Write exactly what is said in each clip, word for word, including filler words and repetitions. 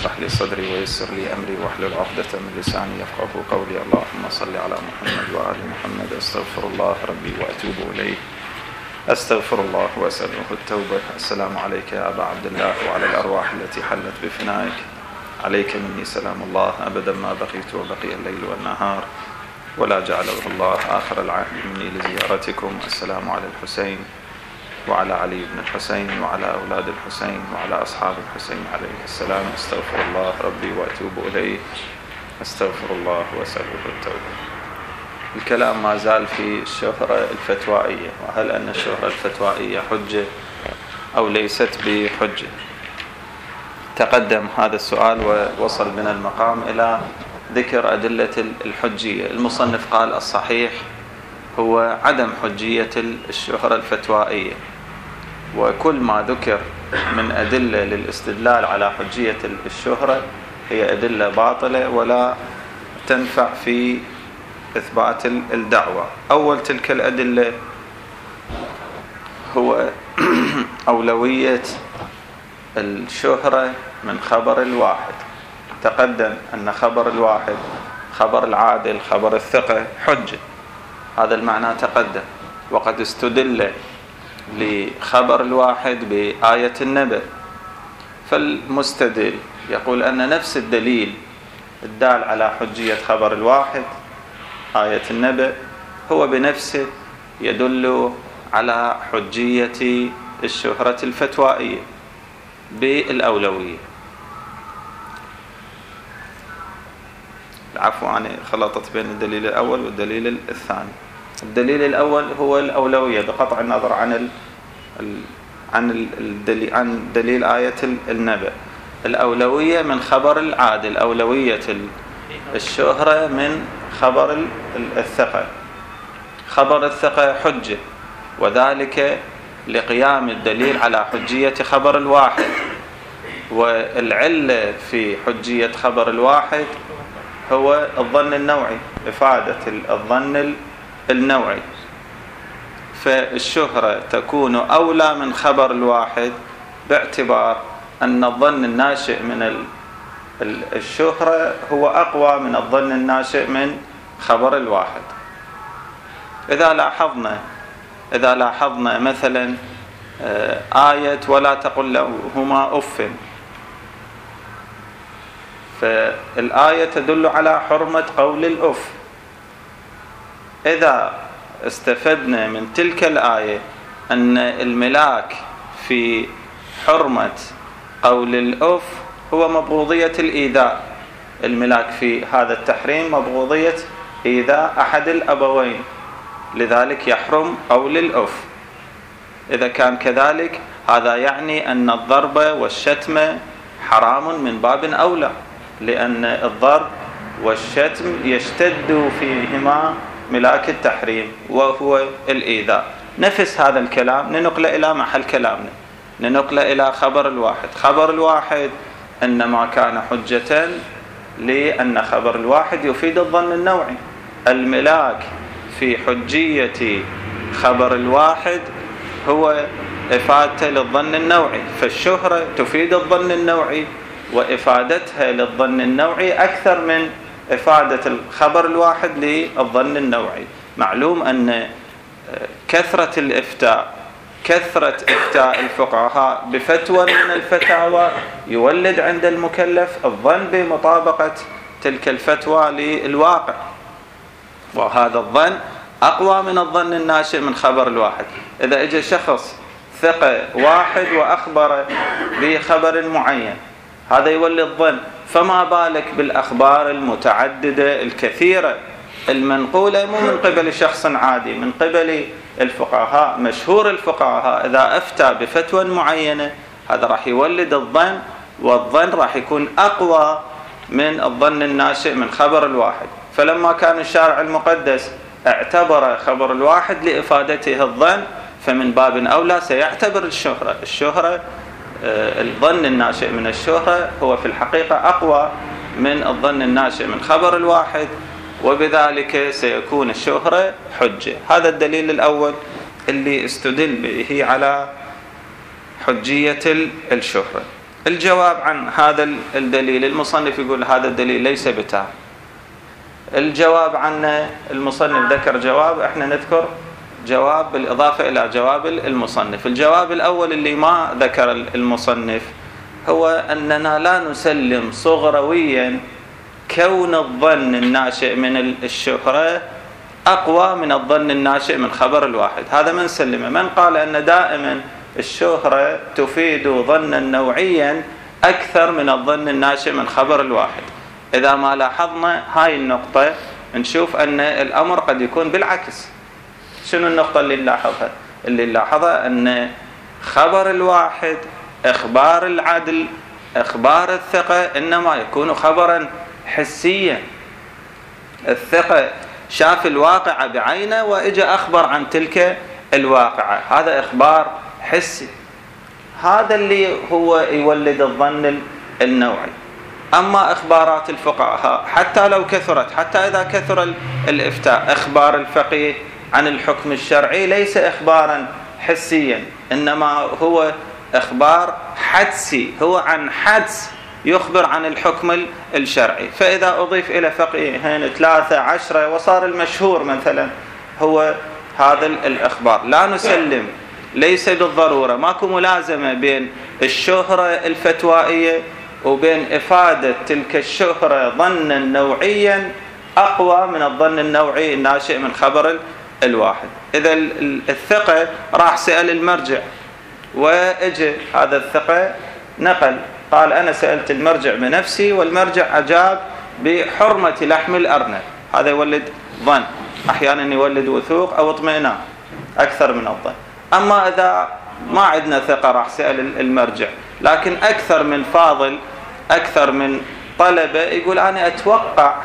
اشرح لي صدري ويسر لي أمري واحلل عقدة من لساني يفقهوا قولي. اللهم صل على محمد وآل محمد. أستغفر الله ربي وأتوب إليه. أستغفر الله وأسأله التوبة. السلام عليك يا أبا عبد الله وعلى الأرواح التي حلت بفنائك. عليك مني سلام الله أبدا ما بقيت وبقي الليل والنهار، ولا جعله الله آخر العهد مني لزيارتكم. السلام على الحسين وعلى علي بن الحسين وعلى أولاد الحسين وعلى أصحاب الحسين عليه السلام. أستغفر الله ربي وأتوب إليه. أستغفر الله وأسأله التوبة. الكلام ما زال في الشهرة الفتوائية، وهل أن الشهرة الفتوائية حجة أو ليست بحجة؟ تقدم هذا السؤال ووصل بنا المقام إلى ذكر أدلة الحجية. المصنف قال الصحيح هو عدم حجية الشهرة الفتوائية، وكل ما ذكر من أدلة للاستدلال على حجية الشهرة هي أدلة باطلة ولا تنفع في إثبات الدعوة. أول تلك الأدلة هو أولوية الشهرة من خبر الواحد. تقدم أن خبر الواحد، خبر العادل، خبر الثقة حجة، هذا المعنى تقدم. وقد استدل لخبر الواحد بآية النبأ، فالمستدل يقول أن نفس الدليل الدال على حجية خبر الواحد آية النبأ هو بنفسه يدل على حجية الشهرة الفتوائية بالأولوية. العفو، أنا خلطت بين الدليل الأول والدليل الثاني. الدليل الأول هو الأولوية بقطع النظر عن ال عن الدليل عن دليل آية النبأ. الأولوية من خبر العادل، أولوية الشهرة من خبر الثقة. خبر الثقة حجة، وذلك لقيام الدليل على حجية خبر الواحد. والعلة في حجية خبر الواحد هو الظن النوعي، إفادة الظن النوعي. فالشهرة تكون أولى من خبر الواحد باعتبار أن الظن الناشئ من الشهرة هو أقوى من الظن الناشئ من خبر الواحد. إذا لاحظنا إذا لاحظنا مثلا آية ولا تقل لهما أف، فالآية تدل على حرمة قول الأف. إذا استفدنا من تلك الآية أن الملاك في حرمة قول الأف هو مبغوضية الإيذاء، الملاك في هذا التحريم مبغوضية إيذاء أحد الأبوين، لذلك يحرم قول الأف. إذا كان كذلك هذا يعني أن الضرب والشتم حرام من باب أولى، لأن الضرب والشتم يشتد فيهما ملاك التحريم وهو الإيذاء. نفس هذا الكلام ننقله إلى محل كلامنا، ننقله إلى خبر الواحد. خبر الواحد إنما كان حجة لأن خبر الواحد يفيد الظن النوعي. الملاك في حجية خبر الواحد هو إفادته للظن النوعي، فالشهرة تفيد الظن النوعي، وإفادتها للظن النوعي أكثر من إفادة الخبر الواحد للظن النوعي. معلوم أن كثرة الإفتاء كثرة إفتاء الفقهاء بفتوى من الفتاوى يولد عند المكلف الظن بمطابقة تلك الفتوى للواقع، وهذا الظن أقوى من الظن الناشئ من خبر الواحد. إذا اجى شخص ثقة واحد وأخبر بخبر معين، هذا يولد ظن، فما بالك بالأخبار المتعددة الكثيرة المنقولة مو من قبل شخص عادي، من قبل الفقهاء مشهور الفقهاء. إذا أفتى بفتوى معينة هذا راح يولد الظن، والظن راح يكون أقوى من الظن الناشئ من خبر الواحد. فلما كان الشارع المقدس اعتبر خبر الواحد لإفادته الظن، فمن باب أولى سيعتبر الشهرة. الشهرة الظن الناشئ من الشهرة هو في الحقيقة أقوى من الظن الناشئ من خبر الواحد، وبذلك سيكون الشهرة حجة. هذا الدليل الأول اللي استدل به على حجية الشهرة. الجواب عن هذا الدليل، المصنف يقول هذا الدليل ليس بتام. الجواب عنه المصنف ذكر جواب، احنا نذكر جواب بالإضافة إلى جواب المصنف. الجواب الأول اللي ما ذكر المصنف هو أننا لا نسلم صغرويا كون الظن الناشئ من الشهرة أقوى من الظن الناشئ من خبر الواحد. هذا من سلمه. من قال أن دائما الشهرة تفيد ظنا نوعيا أكثر من الظن الناشئ من خبر الواحد. إذا ما لاحظنا هاي النقطة نشوف أن الأمر قد يكون بالعكس. شنو النقطة اللي نلاحظها؟ اللي نلاحظها أن خبر الواحد، إخبار العدل، إخبار الثقة إنما يكون خبرا حسيا. الثقة شاف الواقعة بعينه وإجا أخبر عن تلك الواقعة، هذا إخبار حسي. هذا اللي هو يولد الظن النوعي. أما إخبارات الفقهاء حتى لو كثرت، حتى إذا كثر الإفتاء، إخبار الفقيه عن الحكم الشرعي ليس إخبارا حسيا، إنما هو إخبار حدسي، هو عن حدس يخبر عن الحكم الشرعي. فإذا أضيف إلى فقيهين ثلاثة عشرة وصار المشهور مثلا هو هذا الإخبار، لا نسلم. ليس بالضرورة، ماكو ملازمة بين الشهرة الفتوائية وبين إفادة تلك الشهرة ظنا نوعيا أقوى من الظن النوعي الناشئ من خبر الواحد. إذا الثقة راح سأل المرجع وإجي هذا الثقة نقل، قال أنا سألت المرجع بنفسي والمرجع أجاب بحرمة لحم الأرنب. هذا يولد ظن، أحيانا يولد وثوق أو اطمئنان أكثر من الظن. أما إذا ما عندنا ثقة راح سأل المرجع، لكن أكثر من فاضل، أكثر من طلبة يقول أنا أتوقع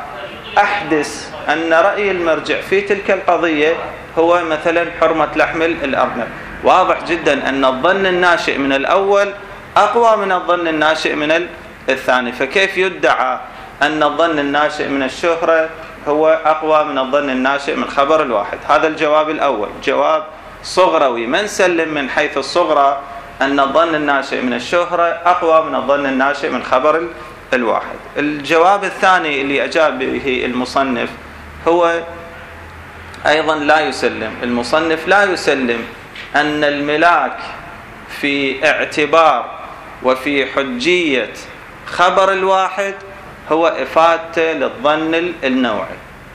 أحدث أن رأي المرجع في تلك القضية هو مثلا حرمة لحم الأرنب. واضح جدا أن الظن الناشئ من الأول أقوى من الظن الناشئ من الثاني. فكيف يدعى أن الظن الناشئ من الشهرة هو أقوى من الظن الناشئ من خبر الواحد؟ هذا الجواب الأول، جواب صغروي. من سلم من حيث الصغرى أن الظن الناشئ من الشهرة أقوى من الظن الناشئ من خبر الواحد. الجواب الثاني اللي أجاب به المصنف هو أيضا لا يسلم. المصنف لا يسلم أن الملاك في اعتبار وفي حجية خبر الواحد هو إفادته للظن النوعي.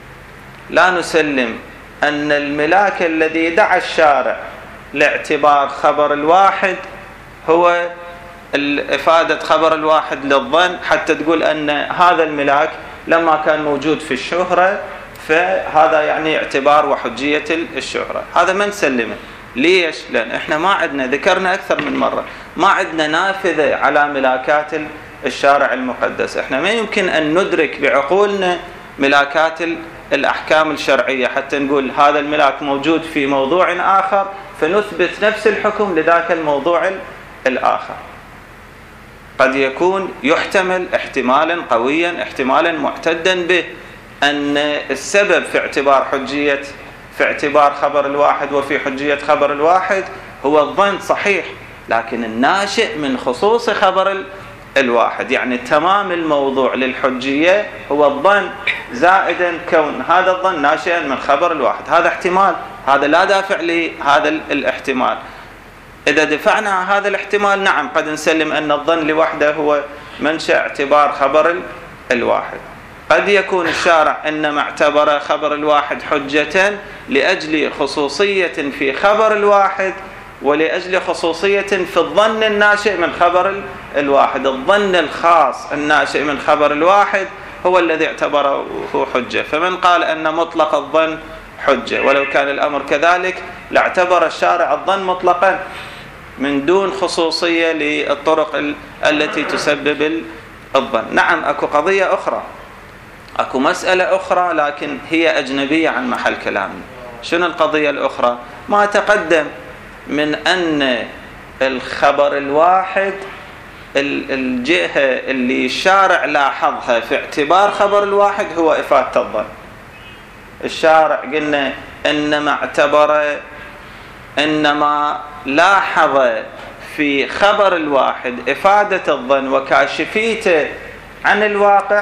لا نسلم أن الملاك الذي دعا الشارع لاعتبار خبر الواحد هو إفادة خبر الواحد للظن، حتى تقول أن هذا الملاك لما كان موجود في الشهرة فهذا يعني اعتبار وحجية الشهرة. هذا ما نسلمه. ليش؟ لأن إحنا ما عندنا، ذكرنا أكثر من مرة، ما عندنا نافذة على ملاكات الشارع المقدس. إحنا ما يمكن أن ندرك بعقولنا ملاكات الأحكام الشرعية حتى نقول هذا الملاك موجود في موضوع آخر فنثبت نفس الحكم لذاك الموضوع الآخر. قد يكون يحتمل احتمالا قويا، احتمالا معتدا به، أن السبب في اعتبار حجية في اعتبار خبر الواحد وفي حجية خبر الواحد هو الظن، صحيح، لكن الناشئ من خصوص خبر الواحد، يعني تمام الموضوع للحجية هو الظن زائدا كون هذا الظن ناشئا من خبر الواحد. هذا احتمال، هذا لا دافع لهذا الاحتمال. إذا دفعنا عن هذا الاحتمال نعم قد نسلم أن الظن لوحده هو منشأ اعتبار خبر الواحد. قد يكون الشارع إنما اعتبر خبر الواحد حجة لأجل خصوصية في خبر الواحد ولأجل خصوصية في الظن الناشئ من خبر الواحد. الظن الخاص الناشئ من خبر الواحد هو الذي اعتبره حجة. فمن قال أن مطلق الظن حجة، ولو كان الأمر كذلك لاعتبر الشارع الظن مطلقا من دون خصوصية للطرق التي تسبب الظن. نعم أكو قضية أخرى، أكو مسألة أخرى لكن هي أجنبية عن محل كلامنا. شنو القضية الأخرى؟ ما تقدم من أن الخبر الواحد الجهة اللي الشارع لاحظها في اعتبار خبر الواحد هو إفادة الظن. الشارع قلنا إنما اعتبر، إنما لاحظ في خبر الواحد إفادة الظن وكاشفيته عن الواقع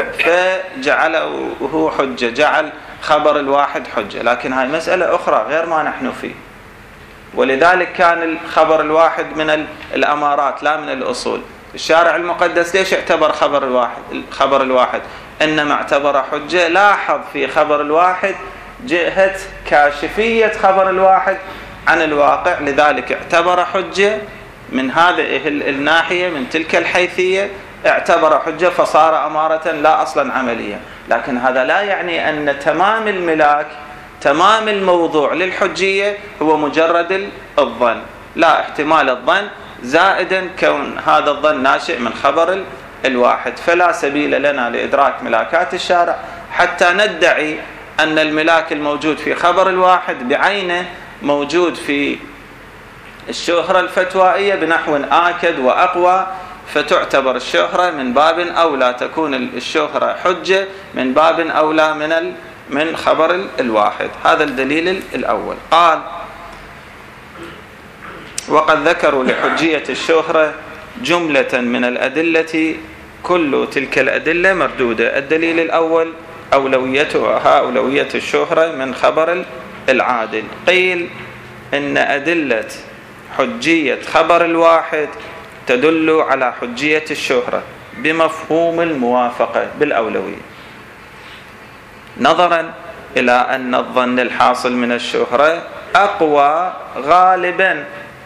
فجعله حجة، جعل خبر الواحد حجة. لكن هاي مسألة أخرى غير ما نحن فيه، ولذلك كان الخبر الواحد من الأمارات لا من الأصول. الشارع المقدس ليش اعتبر خبر الواحد خبر الواحد إنما اعتبر حجة؟ لاحظ في خبر الواحد جهة كاشفية خبر الواحد عن الواقع، لذلك اعتبر حجة من هذه الناحية، من تلك الحيثية اعتبر حجة فصار أمارة لا أصلا عملية. لكن هذا لا يعني أن تمام الملاك تمام الموضوع للحجية هو مجرد الظن، لا، احتمال الظن زائدا كون هذا الظن ناشئ من خبر الواحد. فلا سبيل لنا لإدراك ملاكات الشارع حتى ندعي أن الملاك الموجود في خبر الواحد بعينه موجود في الشهرة الفتوائية بنحو آكد وأقوى، فتعتبر الشهرة من باب أولى، تكون الشهرة حجة من باب أولى من من خبر الواحد. هذا الدليل الأول. قال: وقد ذكروا لحجية الشهرة جملة من الأدلة كل تلك الأدلة مردودة. الدليل الأول أولويتها أولوية الشهرة من خبر العادل. قيل إن أدلة حجية خبر الواحد تدل على حجية الشهرة بمفهوم الموافقة بالأولوية، نظرا إلى أن الظن الحاصل من الشهرة أقوى غالبا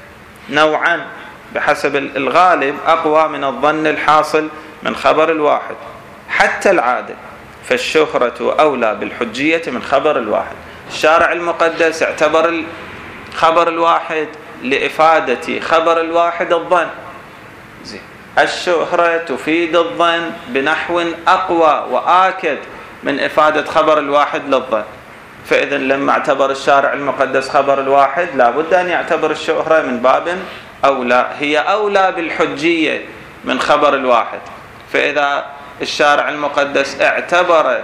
نوعا، بحسب الغالب أقوى من الظن الحاصل من خبر الواحد حتى العادل، فالشهرة أولى بالحجية من خبر الواحد. الشارع المقدس اعتبر خبر الواحد لإفادة خبر الواحد الظن، زين، الشهرة تفيد الظن بنحو أقوى وآكد من إفادة خبر الواحد للظن. فإذا لما اعتبر الشارع المقدس خبر الواحد لابد أن يعتبر الشهرة من باب أولى، هي أولى بالحجية من خبر الواحد. فإذا الشارع المقدس اعتبر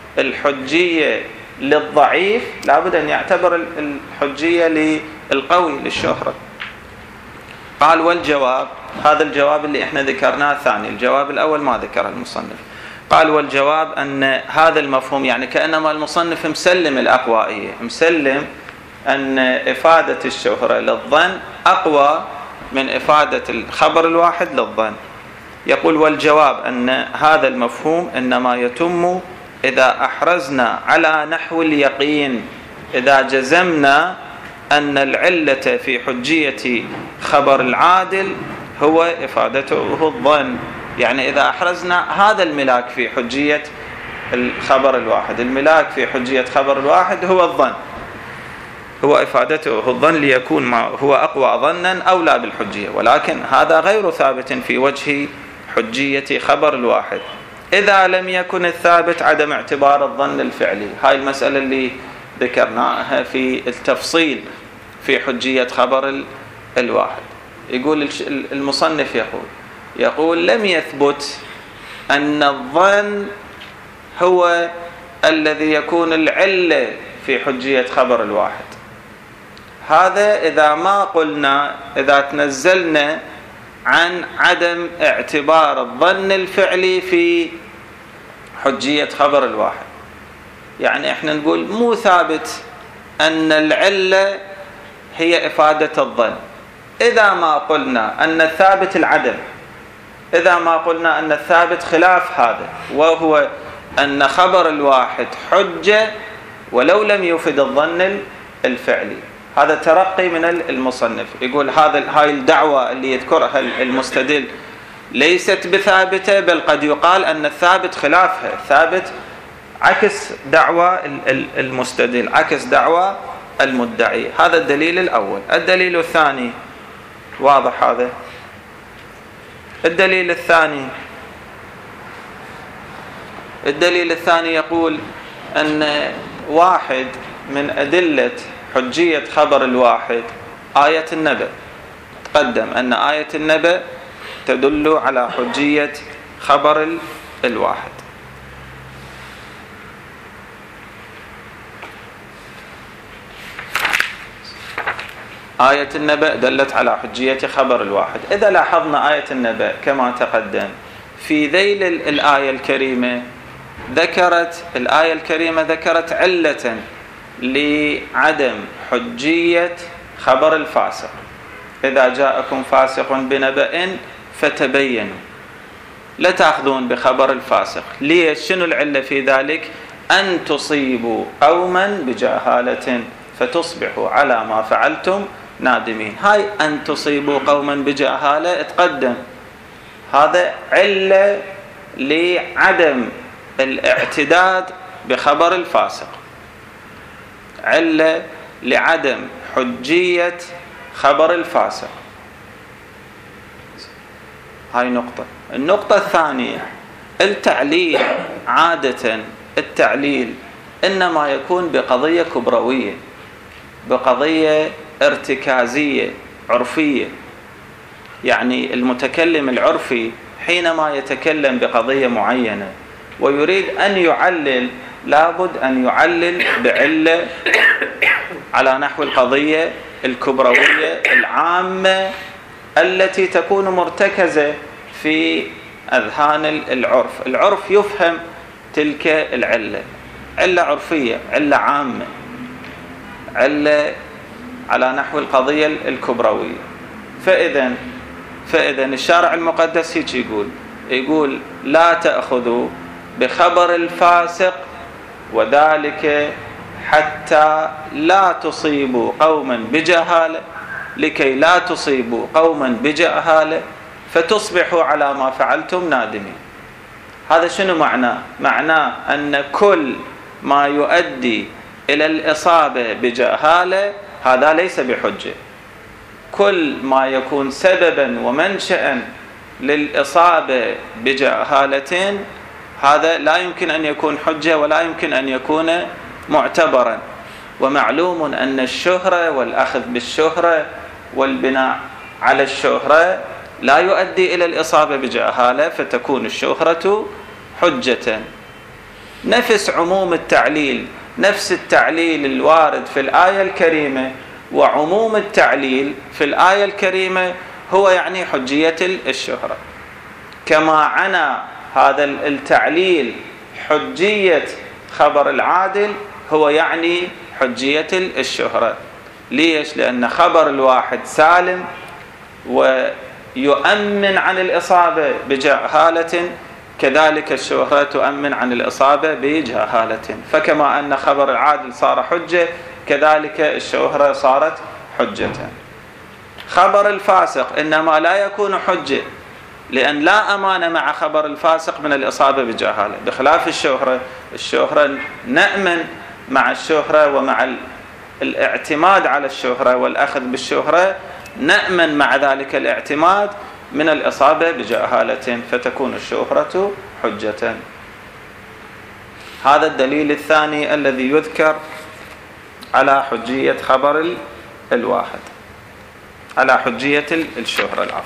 الحجية للضعيف لابد أن يعتبر الحجية للقوي للشهرة. قال: والجواب، هذا الجواب اللي احنا ذكرناه ثاني، الجواب الأول ما ذكره المصنف. قال: والجواب أن هذا المفهوم، يعني كأنما المصنف مسلم الأقوائية، مسلم أن إفادة الشهرة للظن أقوى من إفادة الخبر الواحد للظن. يقول: والجواب أن هذا المفهوم إنما يتم إذا أحرزنا على نحو اليقين، إذا جزمنا أن العلة في حجية خبر العادل هو إفادته الظن. يعني إذا أحرزنا هذا الملاك في حجية الخبر الواحد، الملاك في حجية خبر الواحد هو الظن، هو إفادته الظن ليكون ما هو أقوى ظنا أولى بالحجية. ولكن هذا غير ثابت في وجه حجية خبر الواحد إذا لم يكن الثابت عدم اعتبار الظن الفعلي. هاي المسألة اللي ذكرناها في التفصيل في حجية خبر الواحد. يقول المصنف يقول يقول لم يثبت أن الظن هو الذي يكون العلة في حجية خبر الواحد. هذا إذا ما قلنا، إذا تنزلنا عن عدم اعتبار الظن الفعلي في حجية خبر الواحد. يعني احنا نقول مو ثابت أن العلة هي إفادة الظن. إذا ما قلنا أن الثابت العدم، إذا ما قلنا أن الثابت خلاف هذا، وهو أن خبر الواحد حجة ولو لم يفد الظن الفعلي. هذا ترقي من المصنف. يقول هذا هاي الدعوة اللي يذكرها المستدل ليست بثابتة، بل قد يقال أن الثابت خلافها، الثابت عكس دعوة المستدل، عكس دعوة المدعي. هذا الدليل الأول. الدليل الثاني واضح هذا. الدليل الثاني الدليل الثاني يقول أن واحد من أدلة حجية خبر الواحد آية النبأ. تقدم أن آية النبأ تدل على حجية خبر الواحد. آية النبأ دلت على حجية خبر الواحد. إذا لاحظنا آية النبأ كما تقدم في ذيل الآية الكريمة، ذكرت الآية الكريمة ذكرت علة لعدم حجية خبر الفاسق: إذا جاءكم فاسق بنبأ فتبينوا. لا تأخذون بخبر الفاسق. ليش؟ شنو العلة في ذلك؟ أن تصيبوا قوما بجهالة فتصبحوا على ما فعلتم نادمين. هاي أن تصيبوا قوما بجهالة تقدم، هذا علة لعدم الاعتداد بخبر الفاسق، علة لعدم حجية خبر الفاسق. هاي نقطة. النقطة الثانية، التعليل عادة التعليل إنما يكون بقضية كبروية، بقضية ارتكازية عرفية. يعني المتكلم العرفي حينما يتكلم بقضية معينة ويريد أن يعلل، لابد أن يعلل بعلة على نحو القضية الكبروية العامة التي تكون مرتكزة في أذهان العرف. العرف يفهم تلك العلة، علة عرفية، علة عامة، علة على نحو القضية الكبروية. فإذا فإذا الشارع المقدس هيك يقول يقول لا تأخذوا بخبر الفاسق، وذلك حتى لا تصيبوا قوما بجهالة، لكي لا تصيبوا قوما بجهالة فتصبحوا على ما فعلتم نادمين. هذا شنو معناه؟ معناه أن كل ما يؤدي إلى الإصابة بجهالة هذا ليس بحجة. كل ما يكون سببا ومنشأ للإصابة بجهالة هذا لا يمكن أن يكون حجة ولا يمكن أن يكون معتبرا. ومعلوم أن الشهرة والأخذ بالشهرة والبناء على الشهرة لا يؤدي إلى الإصابة بجهالة، فتكون الشهرة حجة. نفس عموم التعليل، نفس التعليل الوارد في الآية الكريمة وعموم التعليل في الآية الكريمة هو يعني حجية الشهرة. كما عنى هذا التعليل حجية خبر العادل هو يعني حجية الشهرة. ليش؟ لأن خبر الواحد سالم ويؤمن عن الإصابة بجهالة، كذلك الشهرة تؤمن عن الإصابة بجهالة. فكما أن خبر العادل صار حجة، كذلك الشهرة صارت حجة. خبر الفاسق إنما لا يكون حجة، لأن لا أمان مع خبر الفاسق من الإصابة بجهالة، بخلاف الشهرة. الشهرة نأمن مع الشهرة ومع الاعتماد على الشهرة والأخذ بالشهرة، نأمن مع ذلك الاعتماد من الإصابة بجهالة، فتكون الشهرة حجة. هذا الدليل الثاني الذي يذكر على حجية خبر الواحد، على حجية الشهرة. العفو.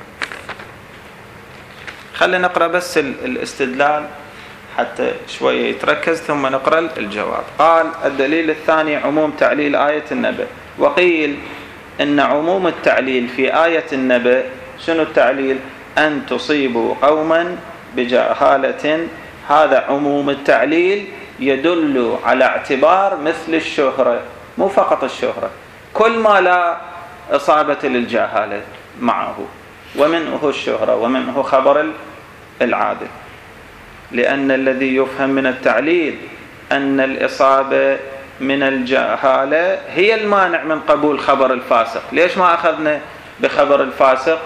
خلينا نقرأ بس الاستدلال حتى شوية يتركز ثم نقرأ الجواب. قال: الدليل الثاني عموم تعليل آية النبأ. وقيل إن عموم التعليل في آية النبأ، شنو التعليل؟ أن تصيبوا قوما بجهالة. هذا عموم التعليل يدل على اعتبار مثل الشهرة، مو فقط الشهرة، كل ما لا إصابة للجهالة معه، ومنه الشهرة ومنه خبر العادل. لأن الذي يفهم من التعليل أن الإصابة من الجهالة هي المانع من قبول خبر الفاسق. ليش ما أخذنا بخبر الفاسق؟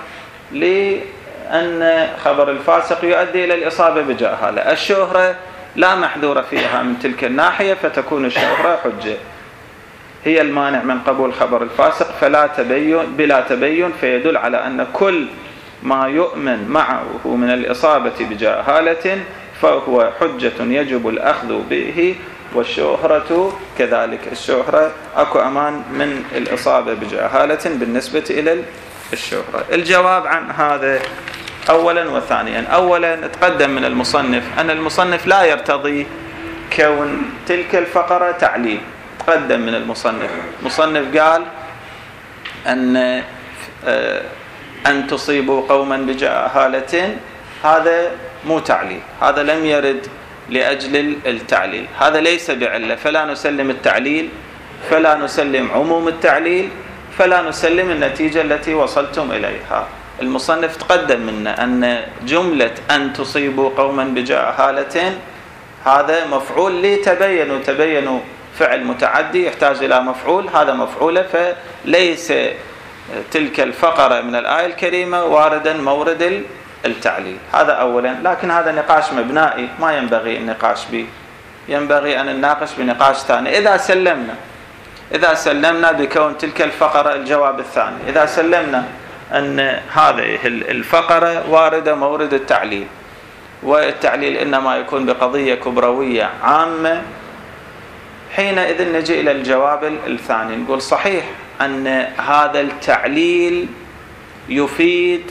لأن خبر الفاسق يؤدي إلى الإصابة بجهالة. الشهرة لا محذورة فيها من تلك الناحية، فتكون الشهرة حجة، هي المانع من قبول خبر الفاسق، فلا تبين بلا تبين، فيدل على أن كل ما يؤمن معه من الإصابة بجهالة فهو حجة يجب الأخذ به. والشهرة كذلك، الشهرة أكو أمان من الإصابة بجهالة بالنسبة إلى الشهرة. الجواب عن هذا أولا وثانيا. أولا تقدم من المصنف أن المصنف لا يرتضي كون تلك الفقرة تعليل. تقدم من المصنف، المصنف قال أن أن تصيبوا قوما بجهالة هذا مو تعليل، هذا لم يرد لأجل التعليل، هذا ليس بعلة، فلا نسلم التعليل، فلا نسلم عموم التعليل، فلا نسلم النتيجة التي وصلتم إليها. المصنف تقدم منا أن جملة أن تصيبوا قوما بجهالة هذا مفعول لتبينوا، تبينوا فعل متعدي يحتاج إلى مفعول، هذا مفعول، فليس تلك الفقرة من الآية الكريمة واردا مورد التعليل. هذا أولا، لكن هذا نقاش مبنائي ما ينبغي النقاش به، ينبغي أن نناقش بنقاش ثاني. إذا سلمنا إذا سلمنا بكون تلك الفقرة، الجواب الثاني، إذا سلمنا أن هذه الفقرة واردة مورد التعليل، والتعليل إنما يكون بقضية كبروية عامة، حينئذ نجي إلى الجواب الثاني، نقول صحيح أن هذا التعليل يفيد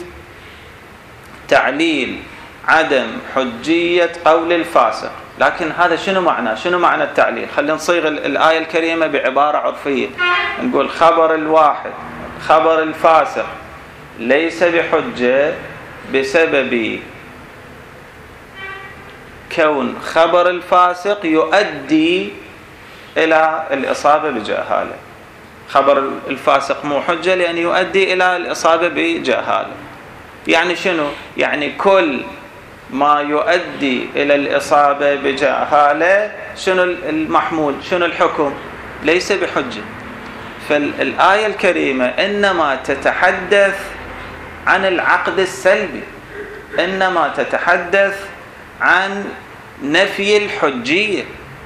تعليل عدم حجية قول الفاسق، لكن هذا شنو معنى؟ شنو معنى التعليل؟ خلينا نصيغ الآية الكريمة بعبارة عرفية، نقول خبر الواحد خبر الفاسق ليس بحجة بسبب كون خبر الفاسق يؤدي إلى الإصابة بجهالة. خبر الفاسق مو حجة لأن يؤدي إلى الإصابة بجهالة. يعني شنو؟ يعني كل ما يؤدي إلى الإصابة بجهالة شنو المحمول؟ شنو الحكم؟ ليس بحجة. فالآية الكريمة إنما تتحدث عن العقد السلبي، إنما تتحدث عن نفي الحجية،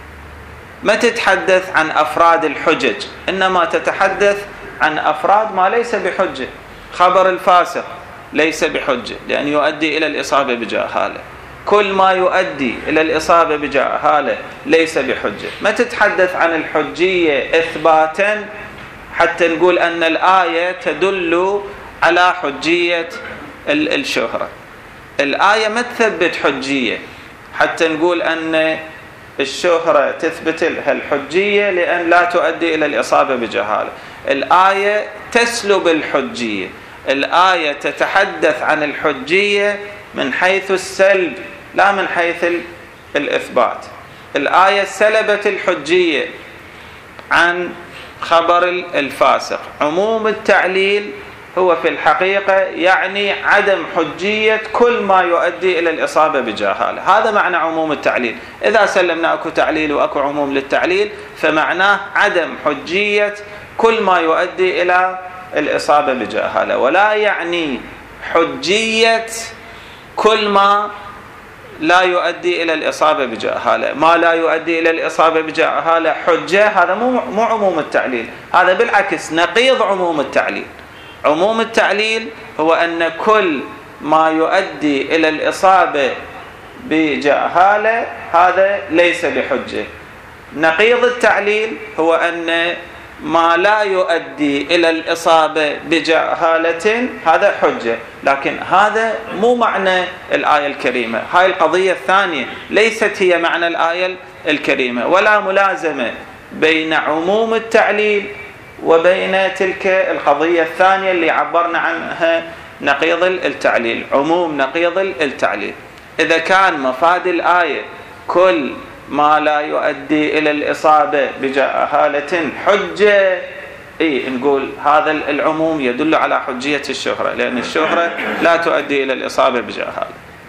ما تتحدث عن أفراد الحجج، إنما تتحدث عن أفراد ما ليس بحجة. خبر الفاسق ليس بحجة لأن يؤدي إلى الإصابة بجهالة، كل ما يؤدي إلى الإصابة بجهالة ليس بحجة. ما تتحدث عن الحجية إثباتا حتى نقول أن الآية تدل على حجية الشهرة. الآية ما تثبت حجية حتى نقول أن الشهرة تثبت لها الحجية لأن لا تؤدي إلى الإصابة بجهالة. الآية تسلب الحجية، الآية تتحدث عن الحجية من حيث السلب لا من حيث الإثبات. الآية سلبت الحجية عن خبر الفاسق. عموم التعليل هو في الحقيقة يعني عدم حجية كل ما يؤدي إلى الإصابة بجهالة، هذا معنى عموم التعليل. إذا سلمنا أكو تعليل وأكو عموم للتعليل فمعناه عدم حجية كل ما يؤدي إلى الإصابة بجهالة، ولا يعني حجية كل ما لا يؤدي إلى الإصابة بجهالة. ما لا يؤدي إلى الإصابة بجهالة حجة، هذا مو مو عموم التعليل، هذا بالعكس نقيض عموم التعليل. عموم التعليل هو أن كل ما يؤدي إلى الإصابة بجهالة هذا ليس بحجة. نقيض التعليل هو أن ما لا يؤدي إلى الإصابة بجهالة هذا حجة، لكن هذا مو معنى الآية الكريمة. هاي القضية الثانية ليست هي معنى الآية الكريمة، ولا ملازمة بين عموم التعليل وبين تلك القضية الثانية اللي عبرنا عنها نقيض التعليل. عموم نقيض التعليل. إذا كان مفاد الآية كل ما لا يؤدي إلى الإصابة بجهالة حجة، إيه نقول هذا العموم يدل على حجية الشهرة، لأن الشهرة لا تؤدي إلى الإصابة بجهالة.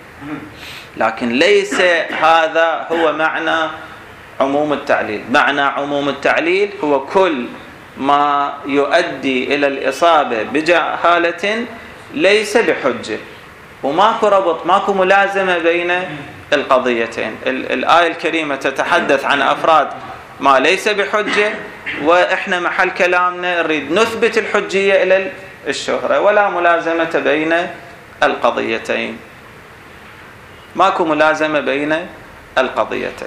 لكن ليس هذا هو معنى عموم التعليل. معنى عموم التعليل هو كل ما يؤدي إلى الإصابة بجهالة ليس بحجة، وماكو ربط، ماكو ملازمة بين القضيتين. الآية الكريمة تتحدث عن أفراد ما ليس بحجة، وإحنا محل كلامنا نريد نثبت الحجية إلى الشهرة، ولا ملازمة بين القضيتين، ماكو ملازمة بين القضيتين.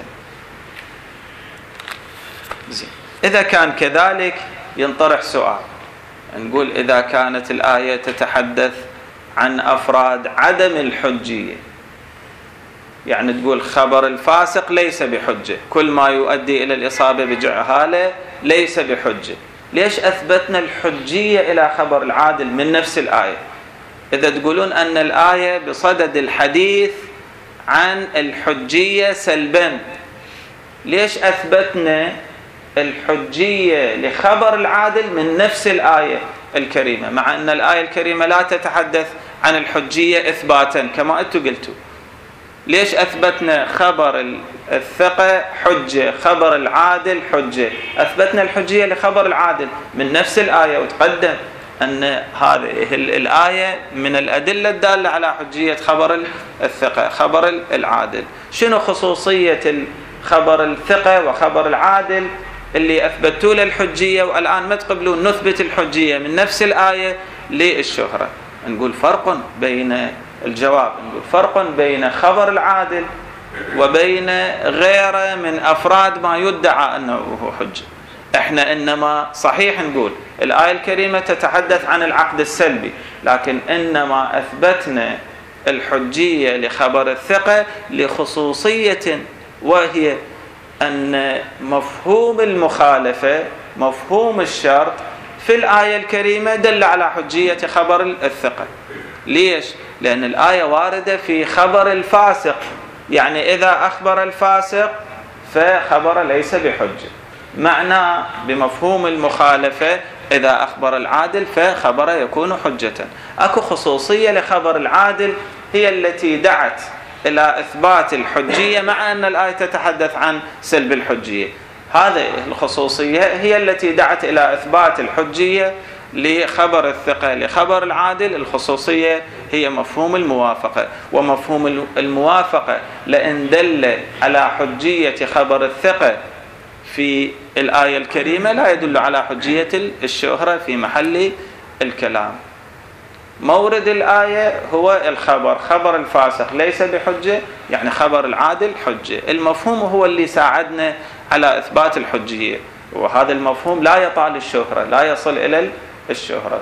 زين. إذا كان كذلك ينطرح سؤال، نقول إذا كانت الآية تتحدث عن أفراد عدم الحجية، يعني تقول خبر الفاسق ليس بحجة، كل ما يؤدي إلى الإصابة بجهالة ليس بحجة، ليش أثبتنا الحجية إلى خبر العادل من نفس الآية؟ إذا تقولون أن الآية بصدد الحديث عن الحجية سلبا، ليش أثبتنا الحجية لخبر العادل من نفس الآية الكريمة، مع أن الآية الكريمة لا تتحدث عن الحجية إثباتا كما أنتم قلتوا؟ ليش أثبتنا خبر الثقة حجة، خبر العادل حجة؟ أثبتنا الحجية لخبر العادل من نفس الآية، وتقدم أن هذه الآية من الأدلة الدالة على حجية خبر الثقة خبر العادل. شنو خصوصية خبر الثقة وخبر العادل اللي أثبتوا له الحجية والآن ما تقبلون نثبت الحجية من نفس الآية للشهرة؟ نقول فرق بين الجواب نقول فرق بين خبر العادل وبين غيره من أفراد ما يدعى أنه هو حجة. احنا إنما صحيح نقول الآية الكريمة تتحدث عن العقد السلبي، لكن إنما أثبتنا الحجية لخبر الثقة لخصوصية، وهي أن مفهوم المخالفة مفهوم الشرط في الآية الكريمة دل على حجية خبر الثقة. ليش؟ لأن الآية واردة في خبر الفاسق، يعني إذا أخبر الفاسق فخبر ليس بحجة، معناه بمفهوم المخالفة إذا أخبر العادل فخبر يكون حجة. أكو خصوصية لخبر العادل هي التي دعت إلى إثبات الحجية مع أن الآية تتحدث عن سلب الحجية. هذه الخصوصية هي التي دعت إلى إثبات الحجية لخبر الثقة لخبر العادل. الخصوصية هي مفهوم الموافقة، ومفهوم الموافقة لأن دل على حجية خبر الثقة في الآية الكريمة لا يدل على حجية الشهرة في محل الكلام. مورد الآية هو الخبر، خبر الفاسق ليس بحجة، يعني خبر العادل حجة. المفهوم هو اللي ساعدنا على إثبات الحجية، وهذا المفهوم لا يطال الشهرة، لا يصل إلى الشهرة،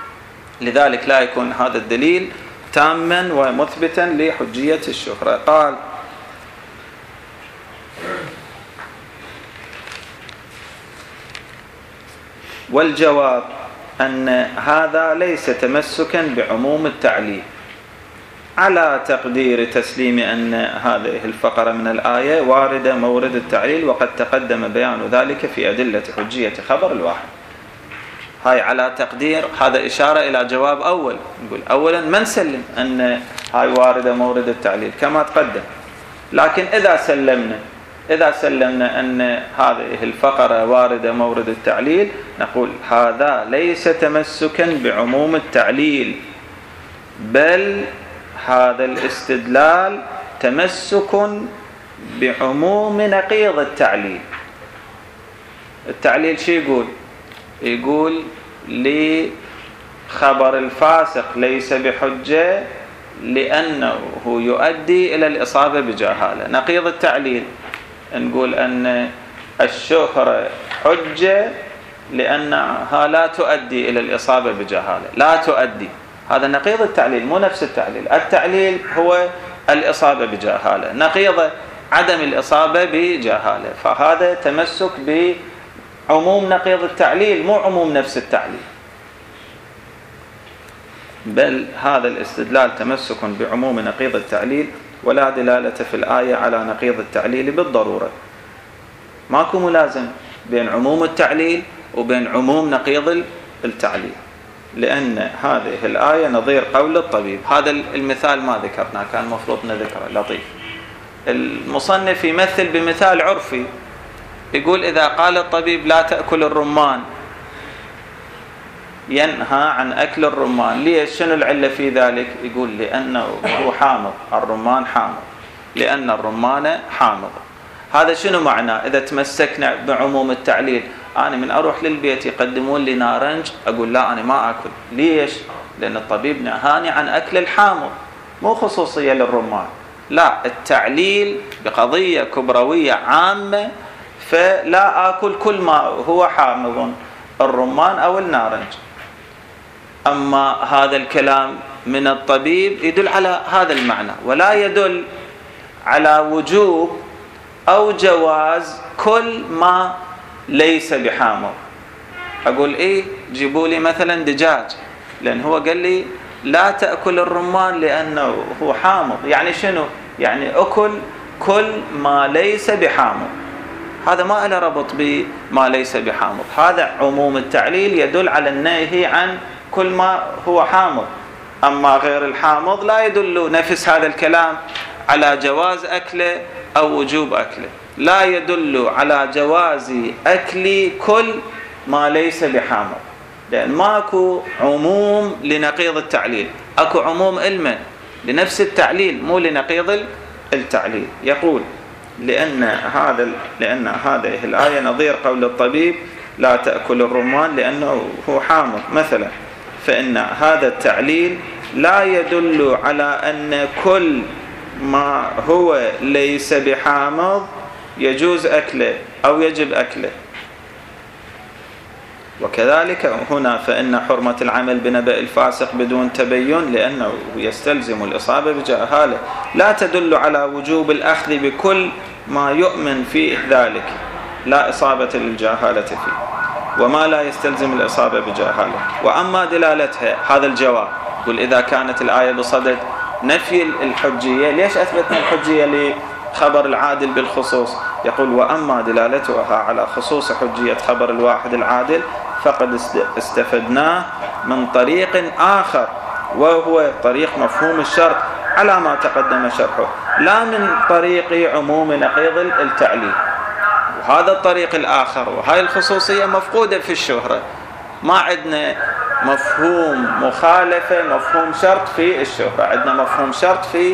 لذلك لا يكون هذا الدليل تاما ومثبتا لحجية الشهرة. قال: والجواب أن هذا ليس تمسكا بعموم التعليل على تقدير تسليم أن هذه الفقرة من الآية واردة مورد التعليل، وقد تقدم بيان ذلك في أدلة حجية خبر الواحد. هاي على تقدير، هذا إشارة إلى جواب أول. نقول أولا ما نسلم أن هاي واردة مورد التعليل كما تقدم، لكن إذا سلمنا إذا سلمنا أن هذه الفقرة واردة مورد التعليل نقول هذا ليس تمسكا بعموم التعليل، بل هذا الاستدلال تمسك بعموم نقيض التعليل. التعليل شو يقول؟ يقول لخبر الفاسق ليس بحجة لأنه يؤدي إلى الإصابة بجهالة. نقيض التعليل نقول أن الشهرة حجة لأنها لا تؤدي إلى الإصابة بجهالة، لا تؤدي. هذا نقيض التعليل، مو نفس التعليل. التعليل هو الإصابة بجهالة، نقيض عدم الإصابة بجهالة. فهذا تمسك بعموم نقيض التعليل، مو عموم نفس التعليل، بل هذا الاستدلال تمسك بعموم نقيض التعليل، ولا دلالة في الآية على نقيض التعليل بالضرورة. ماكو ملازم بين عموم التعليل وبين عموم نقيض التعليل، لأن هذه الآية نظير قول الطبيب. هذا المثال ما ذكرناه، كان مفروض نذكره، لطيف. المصنف يمثل بمثال عرفي، يقول إذا قال الطبيب لا تأكل الرمان ينهى عن أكل الرمان. ليش؟ شنو العلة في ذلك؟ يقول لأنه هو حامض، الرمان حامض، لأن الرمان حامض. هذا شنو معناه؟ إذا تمسكنا بعموم التعليل، أنا من أروح للبيت يقدمون لي نارنج أقول لا أنا ما أكل. ليش؟ لأن الطبيب نهاني عن أكل الحامض، مو خصوصية للرمان. لا، التعليل بقضية كبروية عامة، فلا أكل كل ما هو حامض، الرمان أو النارنج. أما هذا الكلام من الطبيب يدل على هذا المعنى، ولا يدل على وجوب أو جواز كل ما ليس بحامض. أقول إيه جيبوا لي مثلا دجاج، لأن هو قال لي لا تأكل الرمان لأنه هو حامض. يعني شنو؟ يعني أكل كل ما ليس بحامض. هذا ما له ربط بما ليس بحامض، هذا عموم التعليل يدل على النهي عن كل ما هو حامض. أما غير الحامض لا يدل نفس هذا الكلام على جواز أكله أو وجوب أكله، لا يدل على جواز أكل كل ما ليس بحامض، لأن ماكو عموم لنقيض التعليل، أكو عموم علما لنفس التعليل مو لنقيض التعليل. يقول لأن هذا لأن هذه الآية نظير قول الطبيب لا تأكل الرمان لأنه هو حامض مثلا، فإن هذا التعليل لا يدل على أن كل ما هو ليس بحامض يجوز أكله أو يجب أكله. وكذلك هنا فإن حرمة العمل بنبأ الفاسق بدون تبين لأنه يستلزم الإصابة بجهالة لا تدل على وجوب الأخذ بكل ما يؤمن فيه ذلك، لا إصابة للجهالة فيه، وما لا يستلزم الإصابة بجهالة. وأما دلالتها هذا الجواب، يقول إذا كانت الآية بصدد نفي الحجية، ليش أثبتنا الحجية لخبر العادل بالخصوص؟ يقول وأما دلالتها على خصوص حجية خبر الواحد العادل فقد استفدناه من طريق آخر، وهو طريق مفهوم الشرط على ما تقدم شرحه، لا من طريق عموم نقيض التعليل. وهذا الطريق الآخر وهاي الخصوصية مفقودة في الشهرة، ما عندنا مفهوم مخالفة مفهوم شرط في الشهرة، عندنا مفهوم شرط في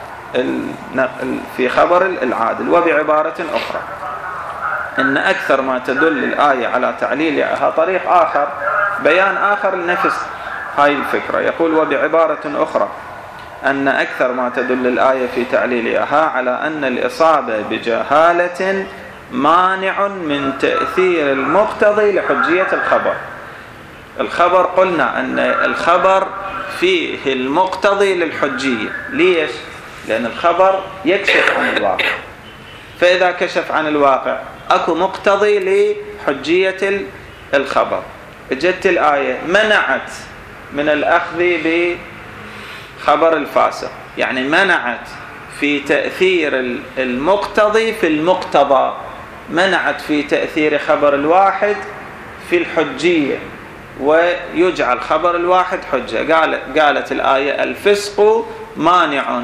في خبر العادل. وبعبارة أخرى إن أكثر ما تدل الآية على تعليلها طريق آخر، بيان آخر لنفس هاي الفكرة. يقول وبعبارة أخرى أن أكثر ما تدل الآية في تعليلها على أن الإصابة بجهالة مانع من تأثير المقتضي لحجية الخبر. الخبر قلنا أن الخبر فيه المقتضي للحجية، ليش؟ لأن الخبر يكشف عن الواقع، فإذا كشف عن الواقع أكو مقتضي لحجية الخبر. جت الآية منعت من الأخذ بخبر الفاسق، يعني منعت في تأثير المقتضي في المقتضى، منعت في تأثير خبر الواحد في الحجية، ويجعل خبر الواحد حجة. قالت, قالت الآية الفسق مانع.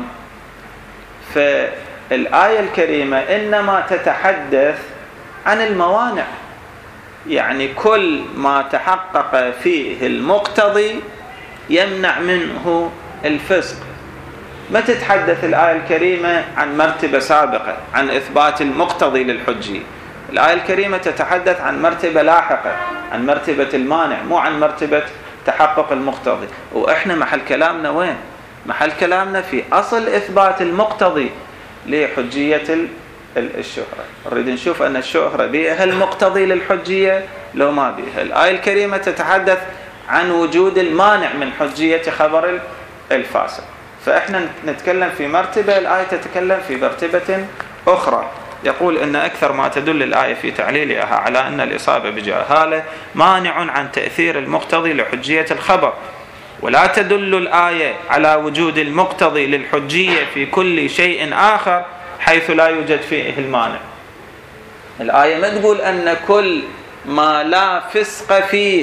فالآية الكريمة إنما تتحدث عن الموانع، يعني كل ما تحقق فيه المقتضي يمنع منه الفسق. ما تتحدث الآية الكريمة عن مرتبة سابقة عن إثبات المقتضي للحجية، الآية الكريمة تتحدث عن مرتبة لاحقة، عن مرتبة المانع، مو عن مرتبة تحقق المقتضي. وإحنا محل كلامنا وين؟ محل كلامنا في أصل إثبات المقتضي لحجية الشهرة. نريد نشوف أن الشهرة بها المقتضي للحجية لو ما بها. الآية الكريمة تتحدث عن وجود المانع من حجية خبر الفاسق، فإحنا نتكلم في مرتبة، الآية تتكلم في مرتبة أخرى. يقول إن أكثر ما تدل الآية في تعليلها على أن الإصابة بجهالة مانع عن تأثير المقتضي لحجية الخبر، ولا تدل الآية على وجود المقتضي للحجية في كل شيء آخر حيث لا يوجد فيه المانع. الآية ما تقول أن كل ما لا فسق فيه،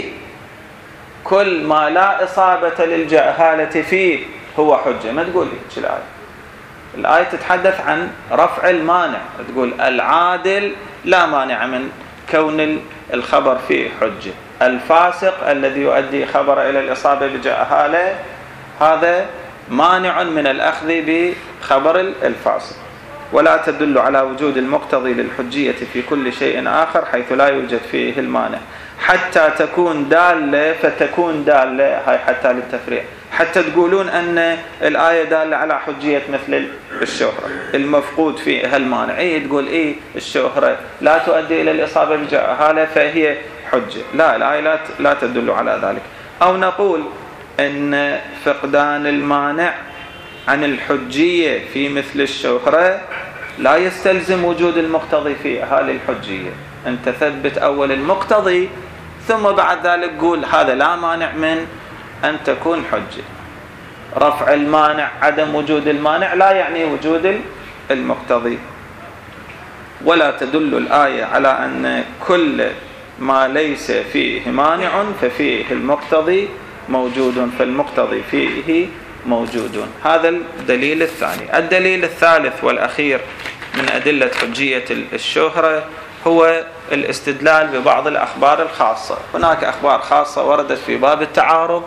كل ما لا إصابة للجهالة فيه هو حجة، ما تقول هيك الآية. الآية تتحدث عن رفع المانع، تقول العادل لا مانع من كون الخبر فيه حجة، الفاسق الذي يؤدي خبر إلى الإصابة بجهالة هذا مانع من الأخذ بخبر الفاسق. ولا تدل على وجود المقتضي للحجية في كل شيء آخر حيث لا يوجد فيه المانع، حتى تكون دالة فتكون دالة، هاي حتى للتفريع، حتى تقولون أن الآية دالة على حجية مثل الشهرة المفقود فيها المانع، إيه تقول إيه الشهرة لا تؤدي إلى الإصابة بجهالة فهي حجة، لا الآية لا لا تدل على ذلك. أو نقول أن فقدان المانع عن الحجية في مثل الشهرة لا يستلزم وجود المقتضي فيها للحجية. أنت تثبت أول المقتضي ثم بعد ذلك قول هذا لا مانع من أن تكون حجة. رفع المانع، عدم وجود المانع لا يعني وجود المقتضي. ولا تدل الآية على أن كل ما ليس فيه مانع ففيه المقتضي موجود، فالمقتضي فيه موجود. هذا الدليل الثاني. الدليل الثالث والأخير من أدلة حجية الشهرة هو الاستدلال ببعض الأخبار الخاصة. هناك أخبار خاصة وردت في باب التعارض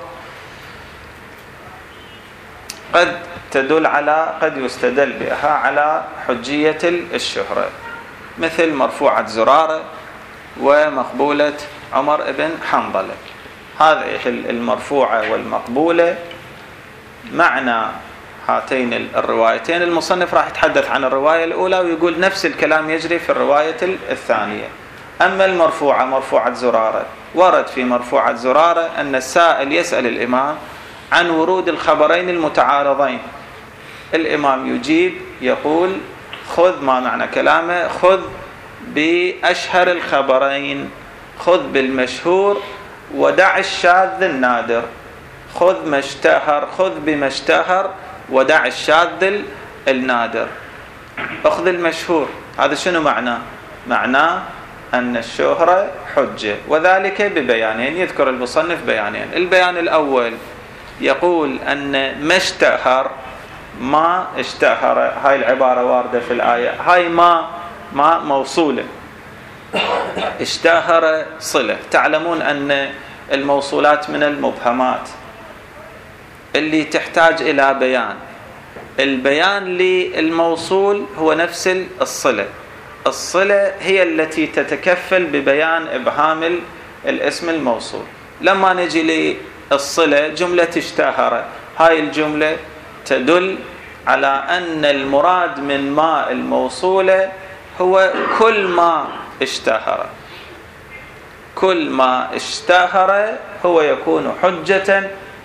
قد تدل على قد يستدل بها على حجية الشهرة، مثل مرفوعة زرارة ومقبولة عمر بن حنظلة. هذه المرفوعة والمقبولة معنى هاتين الروايتين، المصنف راح يتحدث عن الرواية الأولى ويقول نفس الكلام يجري في الرواية الثانية. أما المرفوعة مرفوعة زرارة، ورد في مرفوعة زرارة أن السائل يسأل الإمام عن ورود الخبرين المتعارضين، الإمام يجيب يقول خذ، ما معنى كلامه؟ خذ بأشهر الخبرين، خذ بالمشهور ودع الشاذ النادر. خذ ما اشتهر، خذ بما اشتهر ودع الشاذ النادر. أخذ المشهور، هذا شنو معناه؟ معناه أن الشهرة حجة، وذلك ببيانين. يذكر المصنف بيانين. البيان الأول يقول أن ما اشتهر، ما اشتهر، هاي العبارة واردة في الآية، هاي ما ما موصولة، اشتهر صلة. تعلمون أن الموصولات من المبهمات اللي تحتاج إلى بيان. البيان للموصول هو نفس الصلة. الصلة هي التي تتكفل ببيان إبهام الاسم الموصول. لما نجي للصلة جملة اشتهر، هاي الجملة تدل على أن المراد من ما الموصولة هو كل ما اشتهر. كل ما اشتهر هو يكون حجة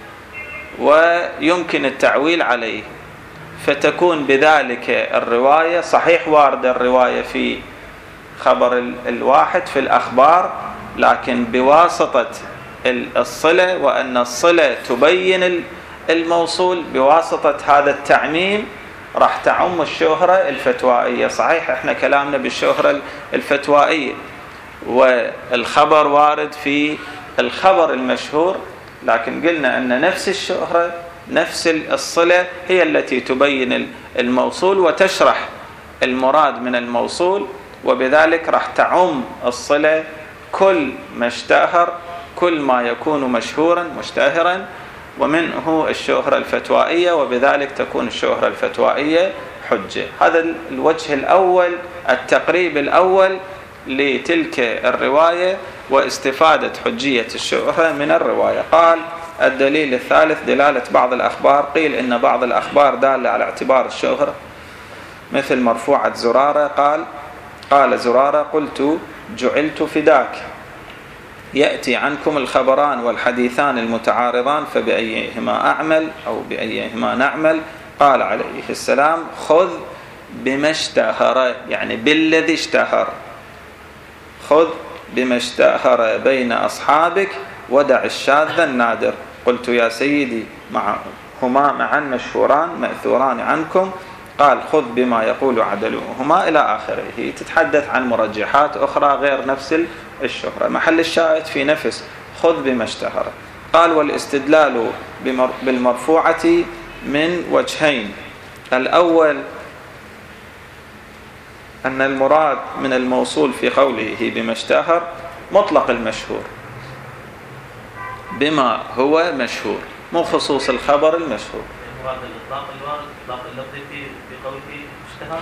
ويمكن التعويل عليه، فتكون بذلك الرواية صحيح واردة الرواية في خبر الواحد في الأخبار، لكن بواسطة الصلة، وأن الصلة تبين الموصول. بواسطة هذا التعميم راح تعم الشهرة الفتوائية. صحيح احنا كلامنا بالشهرة الفتوائية، والخبر وارد في الخبر المشهور، لكن قلنا أن نفس الشهرة نفس الصلة هي التي تبين الموصول وتشرح المراد من الموصول، وبذلك راح تعم الصلة كل ما اشتهر، كل ما يكون مشهورا مشتهرا، ومنه الشهرة الفتوائية، وبذلك تكون الشهرة الفتوائية حجة. هذا الوجه الأول، التقريب الأول لتلك الرواية واستفادة حجية الشهرة من الرواية. قال الدليل الثالث دلالة بعض الأخبار. قيل إن بعض الأخبار دالة على اعتبار الشهرة، مثل مرفوعة زرارة. قال قال زرارة قلت جعلت فداك، يأتي عنكم الخبران والحديثان المتعارضان فبأيهما أعمل أو بأيهما نعمل؟ قال عليه السلام خذ بما اشتهر، يعني بالذي اشتهر. خذ بما اشتهر بين أصحابك ودع الشاذ النادر. قلت يا سيدي مع هما معا مشهوران مأثوران عنكم. قال خذ بما يقول عدلوهما إلى آخره. تتحدث عن مرجحات أخرى غير نفس الشهرة. محل الشاهد في نفس خذ بما اشتهر. قال والاستدلال بالمرفوعة من وجهين. الأول أن المراد من الموصول في قوله بما اشتهر مطلق المشهور، بما هو مشهور، مو خصوص الخبر المشهور. المراد الإطلاق الوارد، إطلاق اللفظ في قوله اشتهر.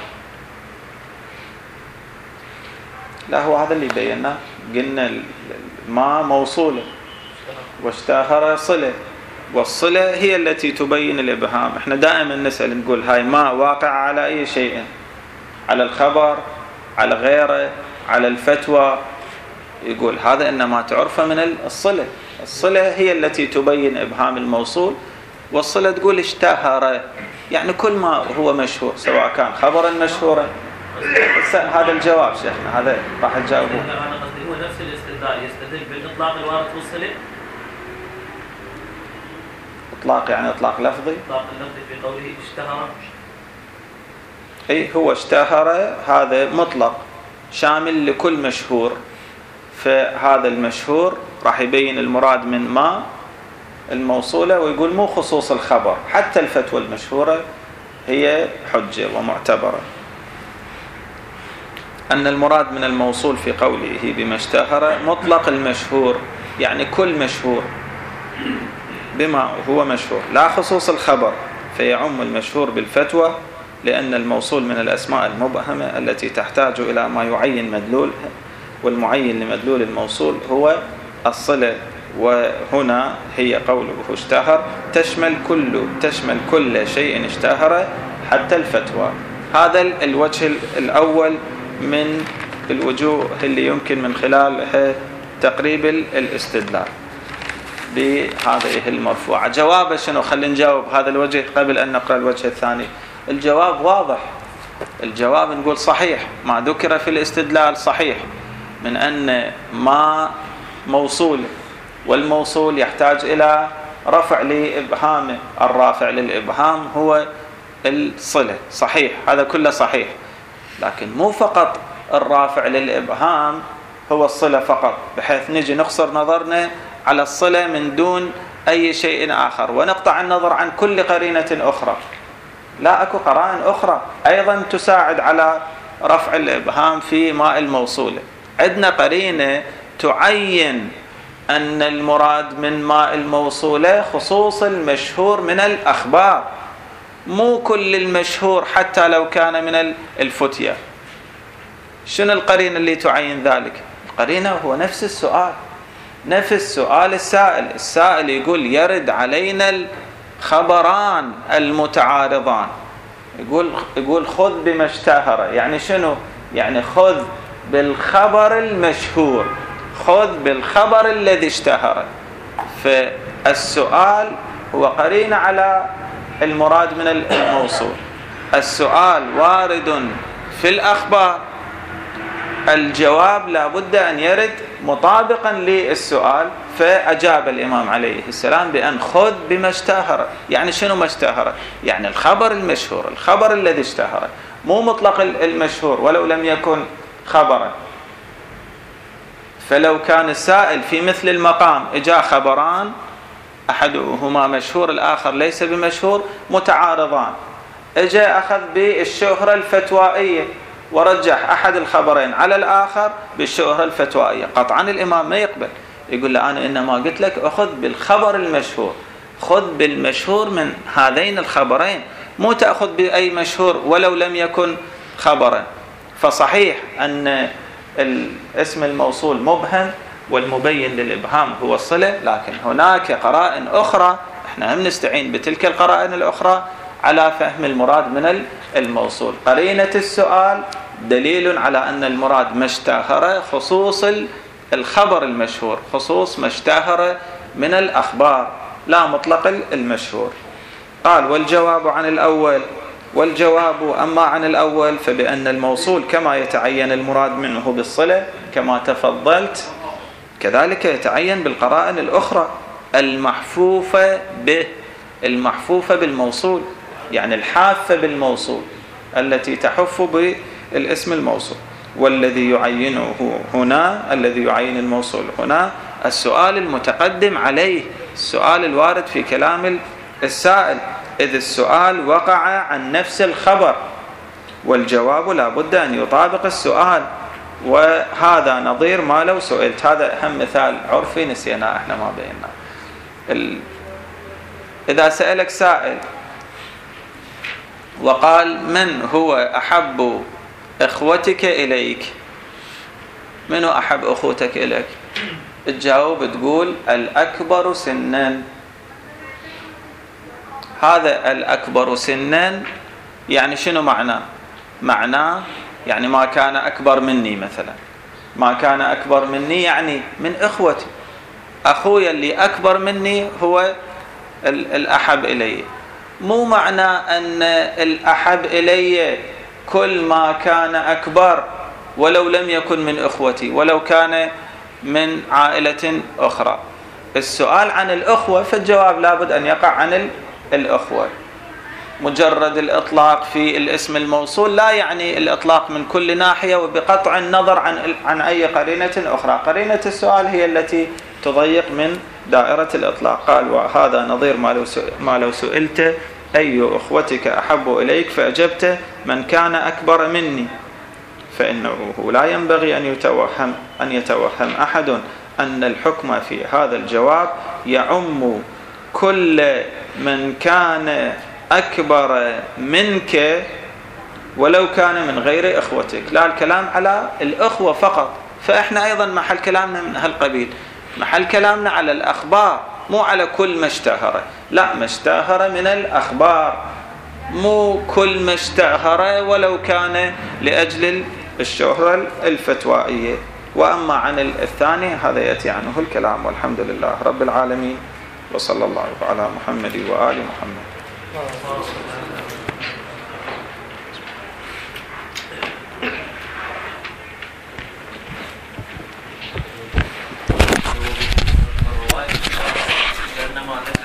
لا، هو هذا اللي بيناه. قلنا ما موصولة واشتهر صلة، والصلة هي التي تبين الإبهام. احنا دائما نسأل نقول هاي ما واقع على أي شيء، على الخبر، على غيره، على الفتوى. يقول هذا إنما تعرف من الصلة. الصلة هي التي تبين إبهام الموصول، والصلة تقول اشتهر، يعني كل ما هو مشهور سواء كان خبرا مشهورا. هذا الجواب شيخنا، هذا راح تجاوبه. أنا قصدي هو نفس الاستدلال الاستدلال يستدل بالإطلاق الوارد في الصلة؟ إطلاق يعني إطلاق لفظي؟ إطلاق اللفظي في قوله اشتهر. أي هو اشتهر هذا مطلق شامل لكل مشهور، فهذا المشهور راح يبين المراد من ما الموصولة، ويقول مو خصوص الخبر، حتى الفتوى المشهورة هي حجة ومعتبرة. أن المراد من الموصول في قوله بما اشتهر مطلق المشهور، يعني كل مشهور بما هو مشهور، لا خصوص الخبر، فيعم المشهور بالفتوى، لأن الموصول من الأسماء المبهمة التي تحتاج إلى ما يعين مدلولها، والمعين لمدلول الموصول هو الصلة. وهنا هي قوله اشتهر تشمل كل تشمل كل شيء اشتهر حتى الفتوى. هذا الوجه الأول من الوجوه اللي يمكن من خلالها تقريب الاستدلال بهذه المرفوعة. جواب شنو؟ خلينا نجاوب هذا الوجه قبل أن نقرأ الوجه الثاني. الجواب واضح، الجواب نقول صحيح ما ذكر في الاستدلال صحيح، من أن ما موصول، والموصول يحتاج إلى رفع لإبهامه، الرافع للإبهام هو الصلة، صحيح، هذا كله صحيح، لكن مو فقط الرافع للإبهام هو الصلة فقط، بحيث نجي نقصر نظرنا على الصلة من دون أي شيء آخر، ونقطع النظر عن كل قرينة أخرى. لا، أكو قرائن أخرى أيضا تساعد على رفع الإبهام في ماء الموصولة. عندنا قرينة تعين أن المراد من ماء الموصولة خصوص المشهور من الأخبار، مو كل المشهور حتى لو كان من الفتية. شنو القرينة اللي تعين ذلك؟ القرينة هو نفس السؤال، نفس سؤال السائل. السائل يقول يرد علينا الخبران المتعارضان، يقول يقول خذ بما اشتهر، يعني شنو؟ يعني خذ بالخبر المشهور، خذ بالخبر الذي اشتهر. فالسؤال هو قرينة على المراد من الموصول. السؤال وارد في الأخبار، الجواب لا بد أن يرد مطابقا للسؤال. فأجاب الإمام عليه السلام بأن خذ بما اشتهر. يعني شنو ما اشتهر؟ يعني الخبر المشهور، الخبر الذي اشتهر، مو مطلق المشهور ولو لم يكن خبرا. فلو كان السائل في مثل المقام اجا خبران، أحدهما مشهور الآخر ليس بمشهور، متعارضان، اجا أخذ بالشهرة الفتوائية ورجح أحد الخبرين على الآخر بالشهرة الفتوائية، قطعا الإمام ما يقبل، يقول له أنا إنما قلت لك أخذ بالخبر المشهور، خذ بالمشهور من هذين الخبرين، مو تأخذ بأي مشهور ولو لم يكن خبرا. فصحيح أن الاسم الموصول مبهم والمبين للإبهام هو الصلة، لكن هناك قرائن أخرى احنا هم نستعين بتلك القرائن الأخرى على فهم المراد من الموصول. قرينة السؤال دليل على أن المراد ما اشتهر خصوص الخبر المشهور، خصوص ما اشتهر من الأخبار، لا مطلق المشهور. قال والجواب عن الأول، والجواب أما عن الأول فبأن الموصول كما يتعين المراد منه بالصلة كما تفضلت، كذلك يتعين بالقرائن الأخرى المحفوفة به، المحفوفة بالموصول، يعني الحافة بالموصول التي تحف بالاسم الموصول. والذي يعينه هنا، الذي يعين الموصول هنا السؤال المتقدم عليه، السؤال الوارد في كلام السائل، إذ السؤال وقع عن نفس الخبر، والجواب لا بد أن يطابق السؤال، وهذا نظير ما لو سئلت. هذا أهم مثال عرفي نسينا احنا ما بينا. ال... إذا سألك سائل وقال من هو أحب إخوتك إليك، من هو أحب أخوتك إليك؟ تجاوب تقول الأكبر سنا. هذا الأكبر سنا يعني شنو معناه؟ معناه يعني ما كان أكبر مني مثلا، ما كان أكبر مني يعني من إخوتي، أخويا اللي أكبر مني هو الأحب إلي. مو معنى أن الأحب إلي كل ما كان أكبر ولو لم يكن من إخوتي، ولو كان من عائلة أخرى. السؤال عن الأخوة فالجواب لابد أن يقع عن الأخوة. مجرد الإطلاق في الاسم الموصول لا يعني الإطلاق من كل ناحية وبقطع النظر عن عن أي قرينة أخرى. قرينة السؤال هي التي تضيق من دائرة الإطلاق. قال وهذا نظير ما لو سئلت أي أخوتك أحب إليك فأجبت من كان أكبر مني، فإنه لا ينبغي أن يتوهم أن يتوهم أحد أن الحكم في هذا الجواب يعم كل من كان أكبر منك ولو كان من غير إخوتك. لا، الكلام على الأخوة فقط. فإحنا أيضا محل كلامنا من هالقبيل، محل كلامنا على الأخبار، مو على كل ما اشتهر. لا، ما اشتهر من الأخبار، مو كل ما اشتهر ولو كان لأجل الشهرة الفتوائية. وأما عن الثاني هذا يأتي عنه الكلام. والحمد لله رب العالمين، وصلى الله على محمد وآل محمد.